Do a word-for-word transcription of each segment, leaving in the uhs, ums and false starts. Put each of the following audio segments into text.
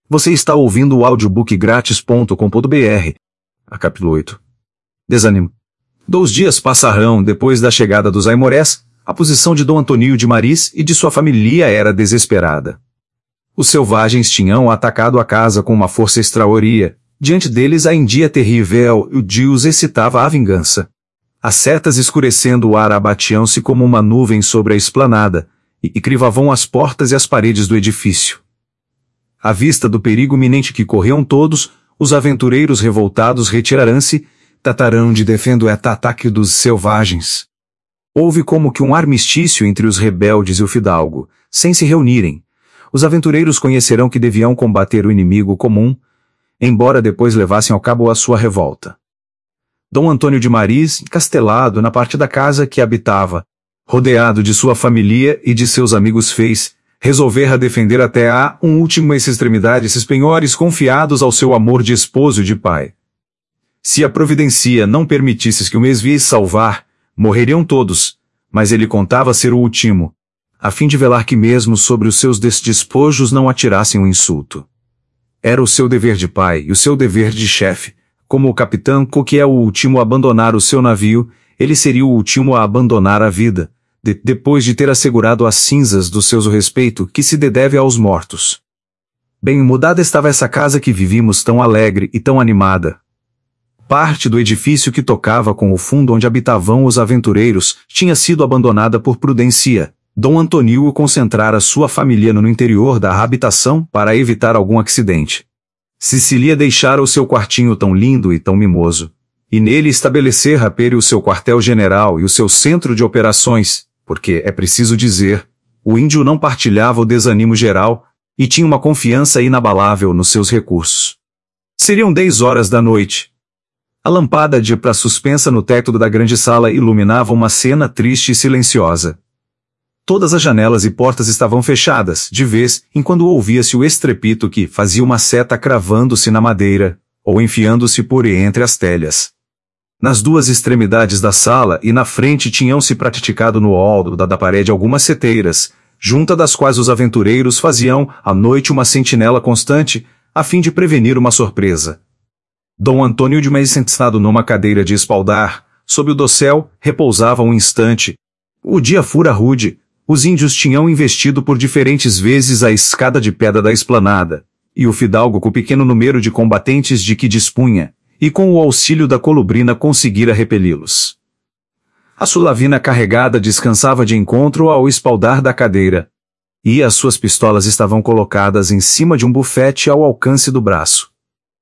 Você está ouvindo o audiobook grátis ponto com ponto br. A capítulo oito. Desânimo. Dois dias passarão depois da chegada dos Aimorés, a posição de Dom Antônio de Maris e de sua família era desesperada. Os selvagens tinham atacado a casa com uma força extraordinária. Diante deles a Índia terrível e o Deus excitava a vingança. As setas escurecendo o ar abatiam-se como uma nuvem sobre a esplanada, e, e crivavam as portas e as paredes do edifício. À vista do perigo iminente que corriam todos, os aventureiros revoltados retiraram-se, tratarão de defender o ataque dos selvagens. Houve como que um armistício entre os rebeldes e o fidalgo, sem se reunirem. Os aventureiros conhecerão que deviam combater o inimigo comum, embora depois levassem ao cabo a sua revolta. Dom Antônio de Maris, encastelado na parte da casa que habitava, rodeado de sua família e de seus amigos fez, resolver a defender até a um último extremidade esses penhores confiados ao seu amor de esposo e de pai. Se a providência não permitisse que o mês viesse salvar, morreriam todos, mas ele contava ser o último, a fim de velar que mesmo sobre os seus despojos não atirassem um insulto. Era o seu dever de pai e o seu dever de chefe. Como o capitão que é o último a abandonar o seu navio, ele seria o último a abandonar a vida, de, depois de ter assegurado as cinzas do seu respeito que se deve aos mortos. Bem mudada estava essa casa que vivíamos tão alegre e tão animada. Parte do edifício que tocava com o fundo onde habitavam os aventureiros tinha sido abandonada por prudência. Dom Antônio concentrara sua família no interior da habitação para evitar algum acidente. Cecília deixara o seu quartinho tão lindo e tão mimoso, e nele estabelecer a pere o seu quartel-general e o seu centro de operações, porque, é preciso dizer, o índio não partilhava o desânimo geral, e tinha uma confiança inabalável nos seus recursos. Seriam dez horas da noite. A lâmpada de prata suspensa no teto da grande sala iluminava uma cena triste e silenciosa. Todas as janelas e portas estavam fechadas, de vez em quando ouvia-se o estrepito que fazia uma seta cravando-se na madeira, ou enfiando-se por entre as telhas. Nas duas extremidades da sala e na frente tinham-se praticado no alto da, da parede algumas seteiras, junta das quais os aventureiros faziam, à noite, uma sentinela constante, a fim de prevenir uma surpresa. Dom Antônio de Maris, sentado numa cadeira de espaldar, sob o dossel, repousava um instante. O dia fora rude. Os índios tinham investido por diferentes vezes a escada de pedra da esplanada, e o fidalgo com o pequeno número de combatentes de que dispunha, e com o auxílio da colubrina conseguira repeli-los. A sulavina carregada descansava de encontro ao espaldar da cadeira, e as suas pistolas estavam colocadas em cima de um bufete ao alcance do braço.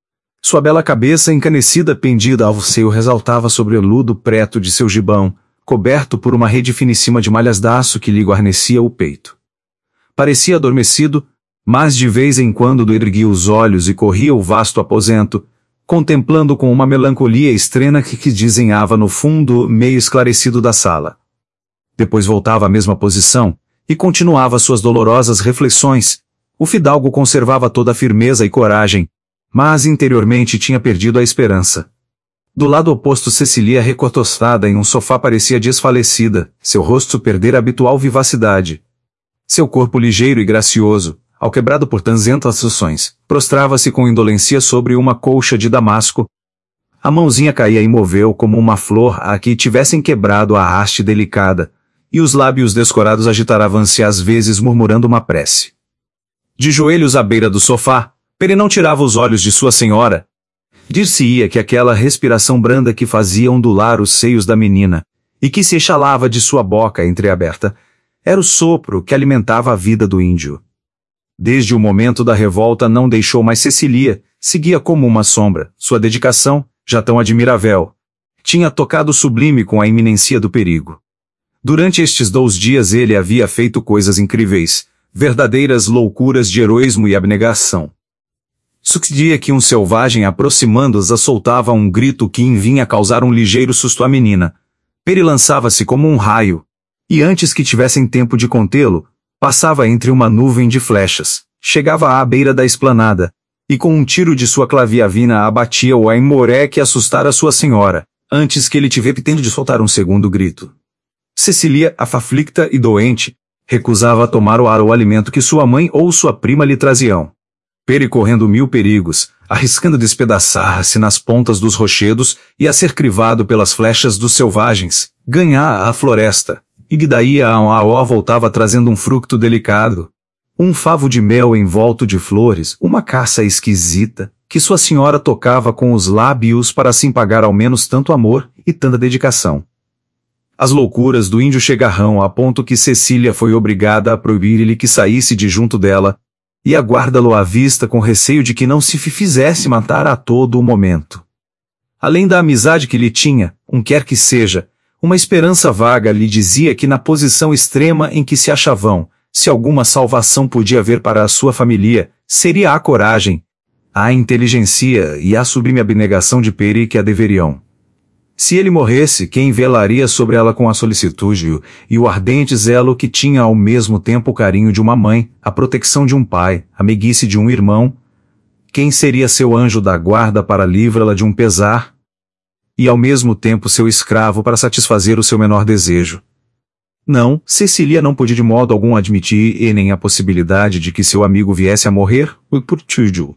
Sua bela cabeça encanecida pendida ao seio resaltava sobre o ludo preto de seu gibão, coberto por uma rede finíssima de malhas d'áço que lhe guarnecia o peito. Parecia adormecido, mas de vez em quando erguia os olhos e corria o vasto aposento, contemplando com uma melancolia estranha que, que desenhava no fundo meio esclarecido da sala. Depois voltava à mesma posição, e continuava suas dolorosas reflexões. O fidalgo conservava toda a firmeza e coragem, mas interiormente tinha perdido a esperança. Do lado oposto Cecília recostostada em um sofá parecia desfalecida, seu rosto perdera a habitual vivacidade. Seu corpo ligeiro e gracioso, alquebrado por tanzentas ações, prostrava-se com indolência sobre uma colcha de damasco. A mãozinha caía imóvel como uma flor a que tivessem quebrado a haste delicada, e os lábios descorados agitavam-se às vezes murmurando uma prece. De joelhos à beira do sofá, Pere não tirava os olhos de sua senhora. Dir-se-ia que aquela respiração branda que fazia ondular os seios da menina, e que se exalava de sua boca entreaberta, era o sopro que alimentava a vida do índio. Desde o momento da revolta não deixou mais Cecília, seguia como uma sombra, sua dedicação, já tão admirável, tinha tocado sublime com a iminência do perigo. Durante estes dois dias ele havia feito coisas incríveis, verdadeiras loucuras de heroísmo e abnegação. Sucedia que um selvagem aproximando-os soltava um grito que vinha causar um ligeiro susto à menina. Pere lançava-se como um raio, e antes que tivessem tempo de contê-lo, passava entre uma nuvem de flechas, chegava à beira da esplanada, e com um tiro de sua claviavina abatia o aimoré que assustara sua senhora, antes que ele tivesse tempo de soltar um segundo grito. Cecília, aflita e doente, recusava tomar o ar ou alimento que sua mãe ou sua prima lhe traziam. Percorrendo mil perigos, arriscando despedaçar-se nas pontas dos rochedos e a ser crivado pelas flechas dos selvagens, ganhar a floresta, e que daí a Aó voltava trazendo um fruto delicado. Um favo de mel envolto de flores, uma caça esquisita, que sua senhora tocava com os lábios para assim pagar ao menos tanto amor e tanta dedicação. As loucuras do índio chegarrão a ponto que Cecília foi obrigada a proibir-lhe que saísse de junto dela, e aguarda-lo à vista com receio de que não se fizesse matar a todo o momento. Além da amizade que lhe tinha, um quer que seja, uma esperança vaga lhe dizia que na posição extrema em que se achavam, se alguma salvação podia haver para a sua família, seria a coragem, a inteligência e a sublime abnegação de Peri que a deveriam. Se ele morresse, quem velaria sobre ela com a solicitude e o ardente zelo que tinha ao mesmo tempo o carinho de uma mãe, a proteção de um pai, a meiguice de um irmão? Quem seria seu anjo da guarda para livrá-la de um pesar? E ao mesmo tempo seu escravo para satisfazer o seu menor desejo? Não, Cecília não podia de modo algum admitir e nem a possibilidade de que seu amigo viesse a morrer por tudo.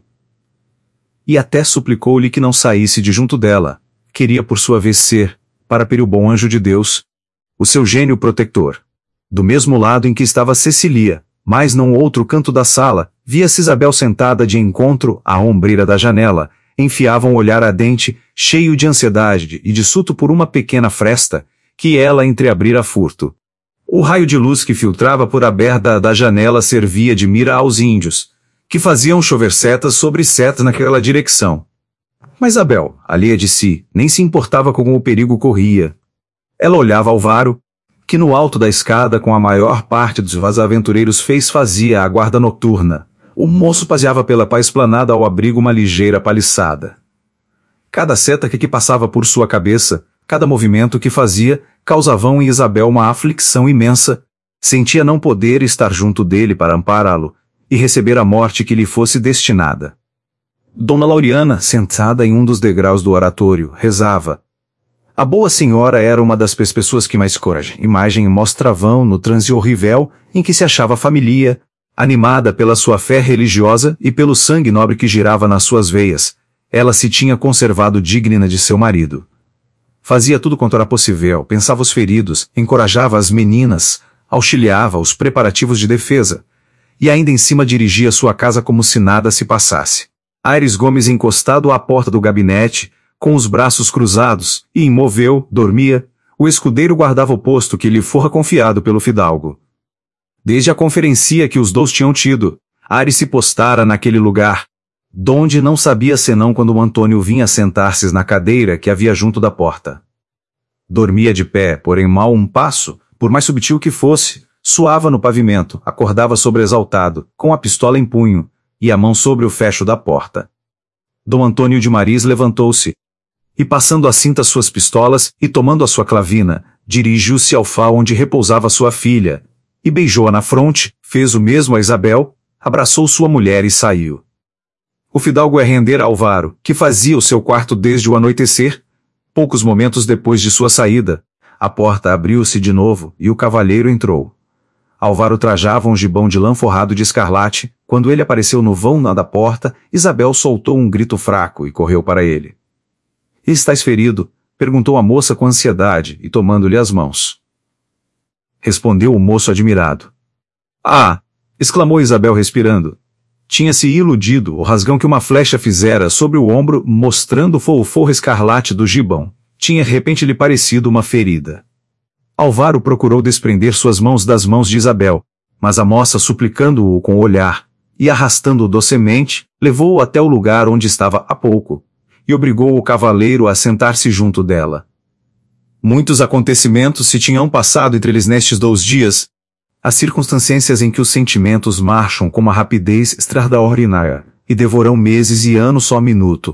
E até suplicou-lhe que não saísse de junto dela. Queria por sua vez ser, para Peri o bom anjo de Deus, o seu gênio protetor. Do mesmo lado em que estava Cecília, mas não outro canto da sala, via-se Isabel sentada de encontro à ombreira da janela, enfiava um olhar ardente, cheio de ansiedade e de suto por uma pequena fresta, que ela entreabrira a furto. O raio de luz que filtrava por aberta da janela servia de mira aos índios, que faziam chover setas sobre setas naquela direção. Mas Isabel, alheia de si, nem se importava com o perigo corria. Ela olhava Álvaro, que no alto da escada com a maior parte dos aventureiros fez fazia a guarda noturna. O moço passeava pela esplanada ao abrigo uma ligeira paliçada. Cada seta que, que passava por sua cabeça, cada movimento que fazia, causavam em Isabel uma aflição imensa. Sentia não poder estar junto dele para ampará-lo, e receber a morte que lhe fosse destinada. Dona Lauriana, sentada em um dos degraus do oratório, rezava. A boa senhora era uma das pessoas que mais coragem, imagem mostravam no transe horrível em que se achava a família, animada pela sua fé religiosa e pelo sangue nobre que girava nas suas veias. Ela se tinha conservado digna de seu marido. Fazia tudo quanto era possível, pensava os feridos, encorajava as meninas, auxiliava os preparativos de defesa, e ainda em cima dirigia sua casa como se nada se passasse. Aires Gomes encostado à porta do gabinete, com os braços cruzados, e imóvel, dormia, o escudeiro guardava o posto que lhe fora confiado pelo fidalgo. Desde a conferencia que os dois tinham tido, Aires se postara naquele lugar, donde não sabia senão quando o Antônio vinha sentar-se na cadeira que havia junto da porta. Dormia de pé, porém mal um passo, por mais subtil que fosse, suava no pavimento, acordava sobreexaltado, com a pistola em punho, e a mão sobre o fecho da porta. Dom Antônio de Maris levantou-se, e passando a cinta suas pistolas, e tomando a sua clavina, dirigiu-se ao fá onde repousava sua filha, e beijou-a na fronte, fez o mesmo a Isabel, abraçou sua mulher e saiu. O fidalgo é render a Álvaro, que fazia o seu quarto desde o anoitecer. Poucos momentos depois de sua saída, a porta abriu-se de novo, e o cavalheiro entrou. Álvaro trajava um gibão de lã forrado de escarlate. Quando ele apareceu no vão da porta, Isabel soltou um grito fraco e correu para ele. — Estás ferido? — perguntou a moça com ansiedade e tomando-lhe as mãos. Respondeu o moço admirado. — Ah! — exclamou Isabel respirando. Tinha-se iludido o rasgão que uma flecha fizera sobre o ombro, mostrando o forro escarlate do gibão. Tinha de repente lhe parecido uma ferida. Álvaro procurou desprender suas mãos das mãos de Isabel, mas a moça, suplicando-o com o olhar, e arrastando-o docemente, levou-o até o lugar onde estava há pouco, e obrigou o cavaleiro a sentar-se junto dela. Muitos acontecimentos se tinham passado entre eles nestes dois dias, as circunstâncias em que os sentimentos marcham com uma rapidez extraordinária, e devoram meses e anos só minuto.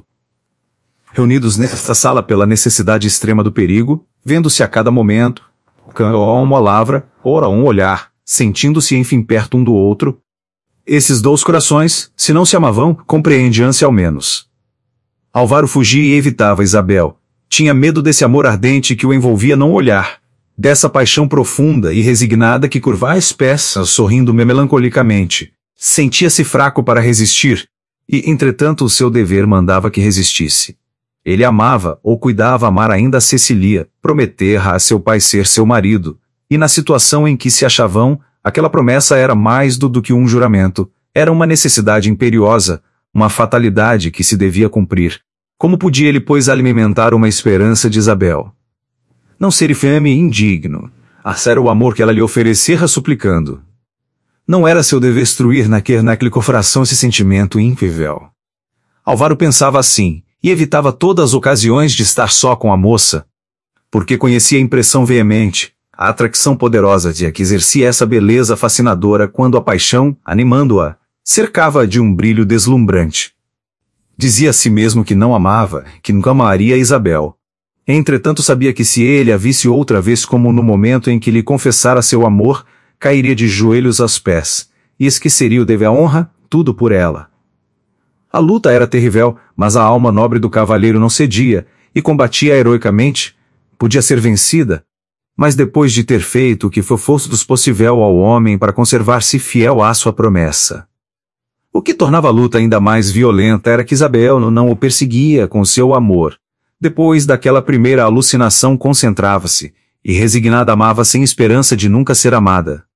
Reunidos nesta sala pela necessidade extrema do perigo, vendo-se a cada momento, ora uma palavra, ora um olhar, sentindo-se enfim perto um do outro, esses dois corações, se não se amavam, compreendiam-se ao menos. Álvaro fugia e evitava Isabel. Tinha medo desse amor ardente que o envolvia não olhar, dessa paixão profunda e resignada que curvava as peças sorrindo melancolicamente. Sentia-se fraco para resistir, E, entretanto, o seu dever mandava que resistisse. Ele amava, ou cuidava amar ainda a Cecília, prometera a seu pai ser seu marido, e na situação em que se achavam, aquela promessa era mais do, do que um juramento, era uma necessidade imperiosa, uma fatalidade que se devia cumprir. Como podia ele, pois, alimentar uma esperança de Isabel? Não ser infame e indigno. Assera o amor que ela lhe oferecera suplicando. Não era seu dever destruir naquele, naquele coração esse sentimento infivel. Álvaro pensava assim, e evitava todas as ocasiões de estar só com a moça, porque conhecia a impressão veemente, a atração poderosa de que exercia essa beleza fascinadora quando a paixão, animando-a, cercava-a de um brilho deslumbrante. Dizia a si mesmo que não amava, que nunca amaria Isabel. Entretanto sabia que se ele a visse outra vez como no momento em que lhe confessara seu amor, cairia de joelhos aos pés, e esqueceria o dever à honra, tudo por ela. A luta era terrível, mas a alma nobre do cavalheiro não cedia, e combatia heroicamente. Podia ser vencida, mas depois de ter feito o que for fosse possível ao homem para conservar-se fiel à sua promessa. O que tornava a luta ainda mais violenta era que Isabel não o perseguia com seu amor. Depois daquela primeira alucinação concentrava-se, e resignada amava sem esperança de nunca ser amada.